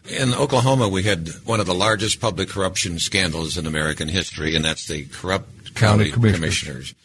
In Oklahoma, we had one of the largest public corruption scandals in American history, and that's the corrupt county commissioners.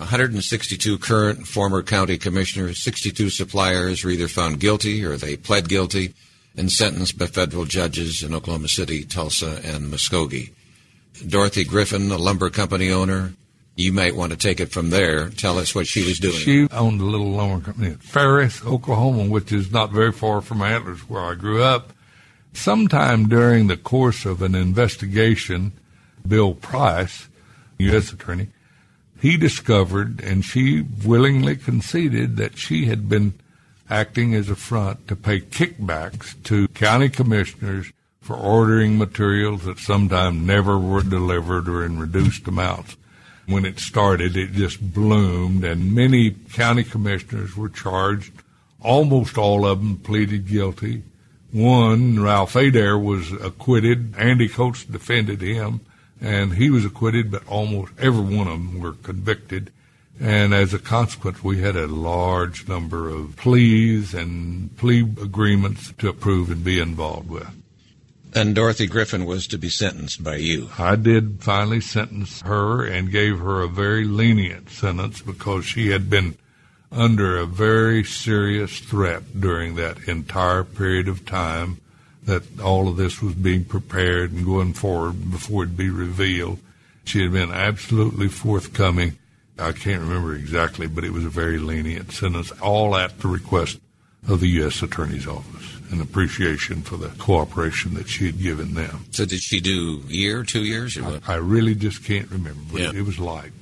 162 current and former county commissioners, 62 suppliers were either found guilty or they pled guilty and sentenced by federal judges in Oklahoma City, Tulsa, and Muskogee. Dorothy Griffin, a lumber company owner, you might want to take it from there. Tell us what she was doing. She owned a little lumber company in Ferris, Oklahoma, which is not very far from Antlers, where I grew up. Sometime during the course of an investigation, Bill Price, U.S. attorney, he discovered, and she willingly conceded, that she had been acting as a front to pay kickbacks to county commissioners for ordering materials that sometimes never were delivered or in reduced amounts. When it started, it just bloomed, and many county commissioners were charged. Almost all of them pleaded guilty. One, Ralph Adair, was acquitted. Andy Coates defended him, and he was acquitted, but almost every one of them were convicted. And as a consequence, we had a large number of pleas and plea agreements to approve and be involved with. And Dorothy Griffin was to be sentenced by you. I did finally sentence her and gave her a very lenient sentence because she had been under a very serious threat during that entire period of time that all of this was being prepared and going forward before it'd be revealed. She had been absolutely forthcoming. I can't remember exactly, but it was a very lenient sentence, all at the request of the U.S. Attorney's Office, in appreciation for the cooperation that she had given them. So did she do a year, 2 years, or what? I really just can't remember, but it was light.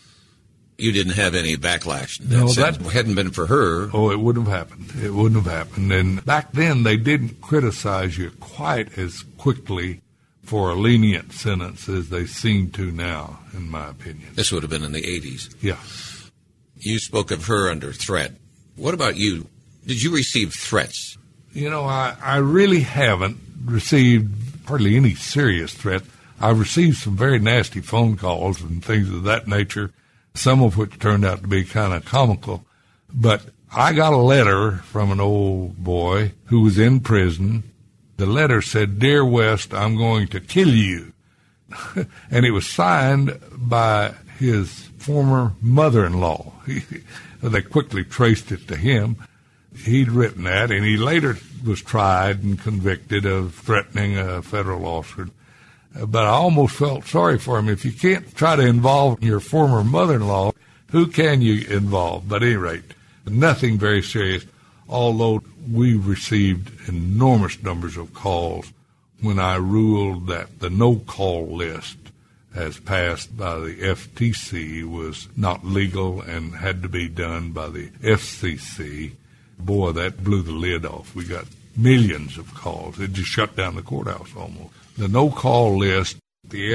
You didn't have any backlash. No, that hadn't been for her. Oh, it wouldn't have happened. It wouldn't have happened. And back then, they didn't criticize you quite as quickly for a lenient sentence as they seem to now, in my opinion. This would have been in the 80s. Yeah. You spoke of her under threat. What about you? Did you receive threats? You know, I really haven't received hardly any serious threat. I've received some very nasty phone calls and things of that nature, some of which turned out to be kind of comical. But I got a letter from an old boy who was in prison. The letter said, "Dear West, I'm going to kill you." And it was signed by his former mother-in-law. They quickly traced it to him. He'd written that, and he later was tried and convicted of threatening a federal officer. But I almost felt sorry for him. If you can't try to involve your former mother-in-law, who can you involve? But at any rate, nothing very serious, although we received enormous numbers of calls when I ruled that the no-call list, as passed by the FTC, was not legal and had to be done by the FCC. Boy, that blew the lid off. We got millions of calls. It just shut down the courthouse almost. The no-call list, the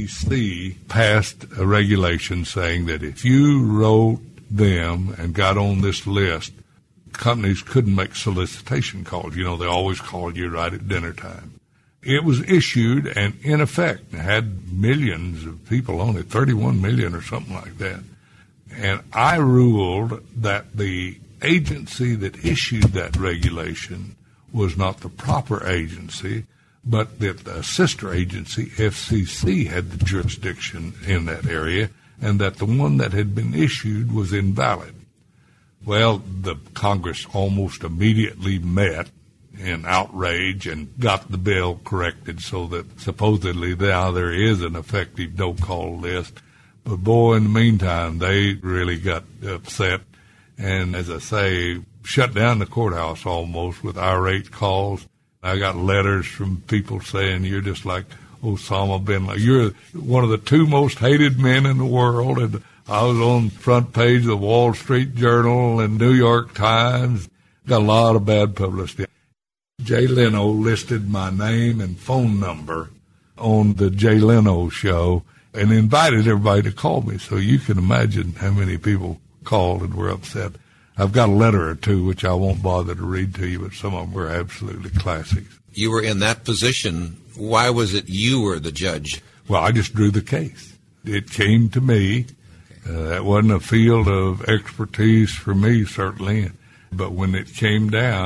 FTC passed a regulation saying that if you wrote them and got on this list, companies couldn't make solicitation calls. You know, they always called you right at dinner time. It was issued and in effect had millions of people on it, 31 million or something like that. And I ruled that the agency that issued that regulation was not the proper agency, but that the sister agency, FCC, had the jurisdiction in that area, and that the one that had been issued was invalid. Well, the Congress almost immediately met in outrage and got the bill corrected so that supposedly now there is an effective no-call list. But boy, in the meantime, they really got upset and, as I say, shut down the courthouse almost with irate calls. I got letters from people saying, "You're just like Osama bin Laden. You're one of the two most hated men in the world." And I was on the front page of the Wall Street Journal and New York Times. Got a lot of bad publicity. Jay Leno listed my name and phone number on the Jay Leno show and invited everybody to call me. So you can imagine how many people called and were upset. I've got a letter or two, which I won't bother to read to you, but some of them were absolutely classics. You were in that position. Why was it you were the judge? Well, I just drew the case. It came to me. That wasn't a field of expertise for me, certainly. But when it came down,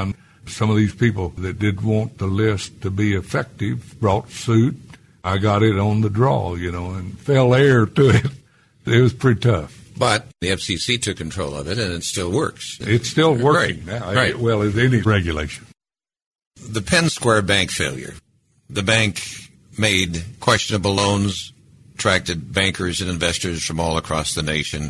Some of these people that did want the list to be effective brought suit. I got it on the draw, and fell heir to it. It was pretty tough. But the FCC took control of it, and it still works. It's still working now, right. Well as any regulation. The Penn Square Bank failure. The bank made questionable loans, attracted bankers and investors from all across the nation.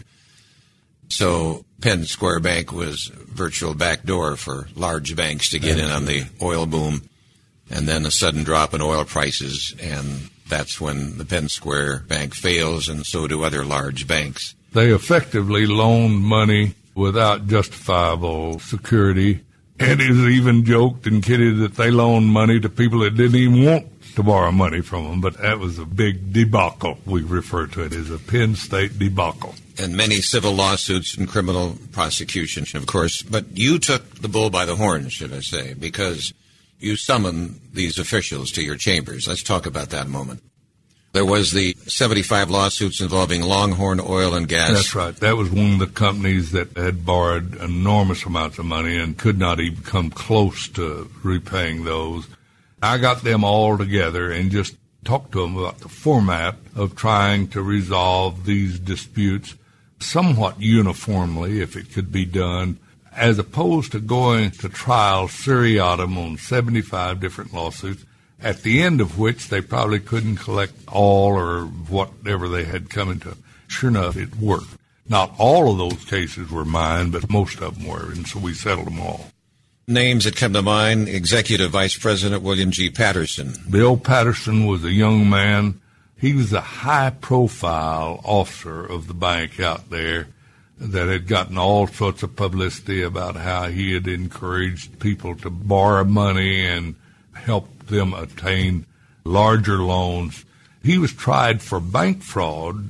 So Penn Square Bank was a virtual backdoor for large banks to get in on the oil boom. And then a sudden drop in oil prices, and that's when the Penn Square Bank fails, and so do other large banks. They effectively loaned money without justifiable security, and it was even joked and kidded that they loaned money to people that didn't even want to borrow money from them. But that was a big debacle. We refer to it as a Penn State debacle. And many civil lawsuits and criminal prosecution, of course. But you took the bull by the horns, should I say, because you summoned these officials to your chambers. Let's talk about that a moment. There was the 75 lawsuits involving Longhorn Oil and Gas. That's right. That was one of the companies that had borrowed enormous amounts of money and could not even come close to repaying those. I got them all together and just talked to them about the format of trying to resolve these disputes somewhat uniformly, if it could be done, as opposed to going to trial seriatim on 75 different lawsuits, at the end of which they probably couldn't collect all or whatever they had come into. Sure enough, it worked. Not all of those cases were mine, but most of them were, and so we settled them all. Names that come to mind: Executive Vice President William G. Patterson. Bill Patterson was a young man. He was a high-profile officer of the bank out there that had gotten all sorts of publicity about how he had encouraged people to borrow money and help them attain larger loans. He was tried for bank fraud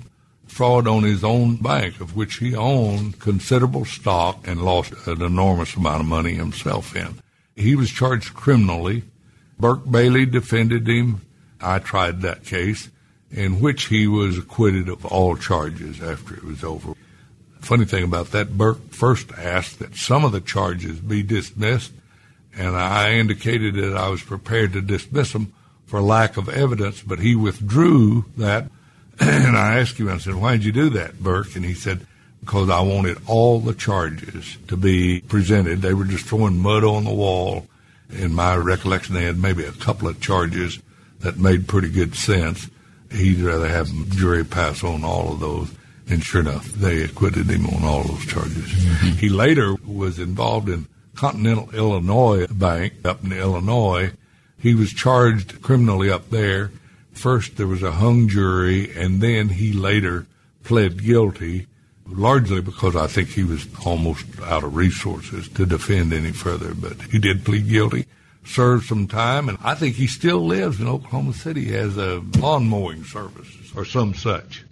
on his own bank, of which he owned considerable stock and lost an enormous amount of money himself in. He was charged criminally. Burke Bailey defended him. I tried that case, in which he was acquitted of all charges after it was over. Funny thing about that, Burke first asked that some of the charges be dismissed, and I indicated that I was prepared to dismiss them for lack of evidence, but he withdrew that. And I asked him, I said, "Why did you do that, Burke?" And he said, "Because I wanted all the charges to be presented. They were just throwing mud on the wall. In my recollection, they had maybe a couple of charges that made pretty good sense. He'd rather have the jury pass on all of those." And sure enough, they acquitted him on all those charges. Mm-hmm. He later was involved in Continental Illinois Bank up in Illinois. He was charged criminally up there. First, there was a hung jury, and then he later pled guilty, largely because I think he was almost out of resources to defend any further. But he did plead guilty, served some time, and I think he still lives in Oklahoma City as a lawn mowing service or some such.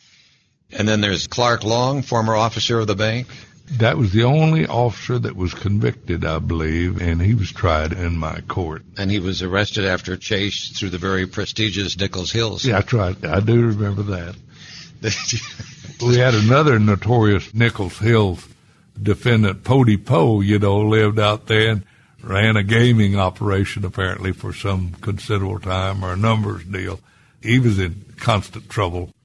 And then there's Clark Long, former officer of the bank. That was the only officer that was convicted, I believe, and he was tried in my court. And he was arrested after a chase through the very prestigious Nichols Hills. Yeah, that's right. I do remember that. We had another notorious Nichols Hills defendant, Pody Poe, lived out there and ran a gaming operation apparently for some considerable time, or a numbers deal. He was in constant trouble.